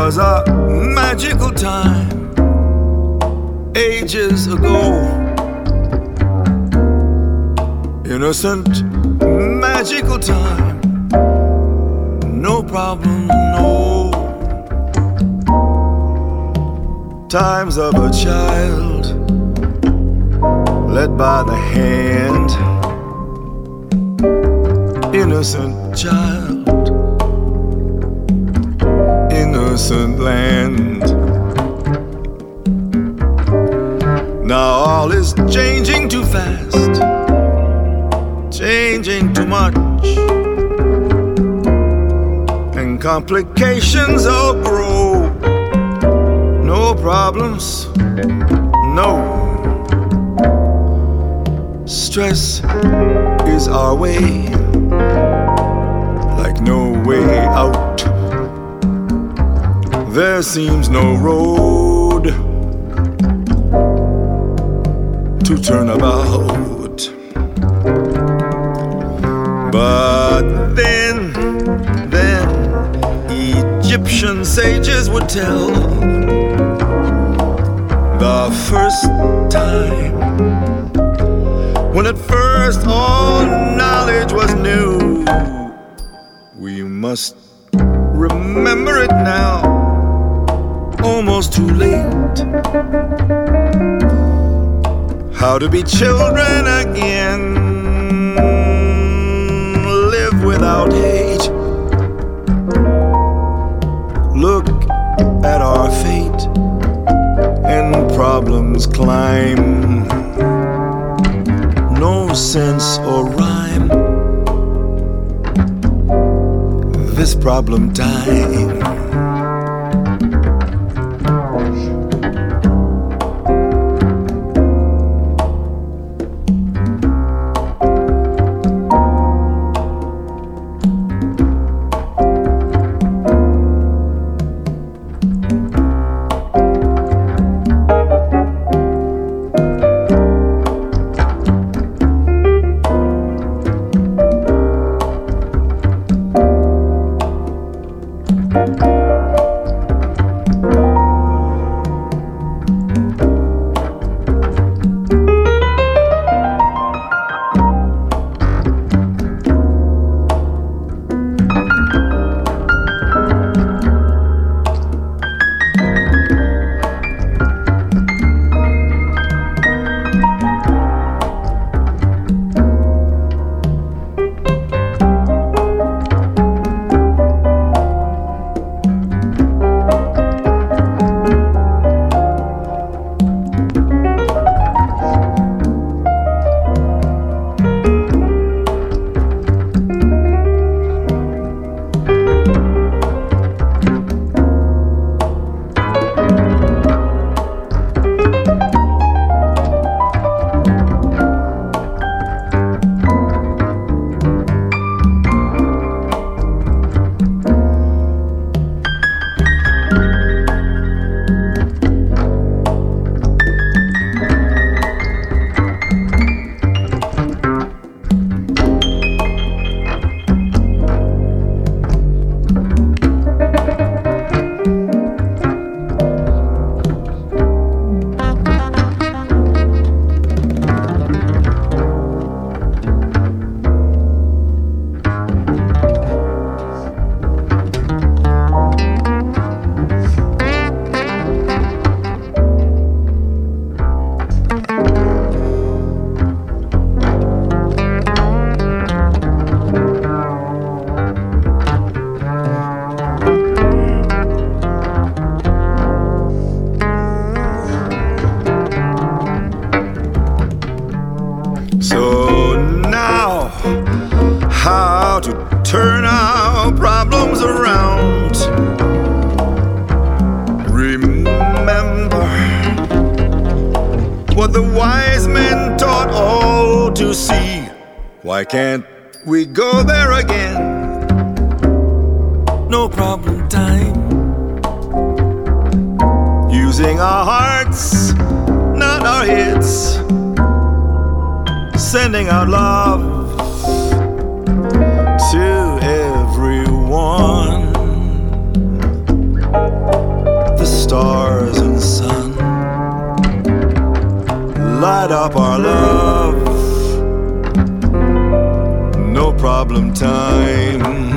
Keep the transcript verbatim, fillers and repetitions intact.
was a magical time ages ago. Innocent, magical time. No problem, no. Times of a child led by the hand. Innocent child, innocent land. Now all is changing too fast, changing too much, and complications all grow. No problems, no. Stress is our way, like no way out. There seems no road to turn about. But then, then Egyptian sages would tell the first time, when at first all knowledge was new. We must remember it now, almost too late. How to be children again, live without hate. Look at our fate, and problems climb. No sense or rhyme, this problem time. turn our problems around. Remember what the wise men taught all to see. Why can't we go there again? No problem time. Using our hearts, not our heads. Sending out love to everyone. problem time.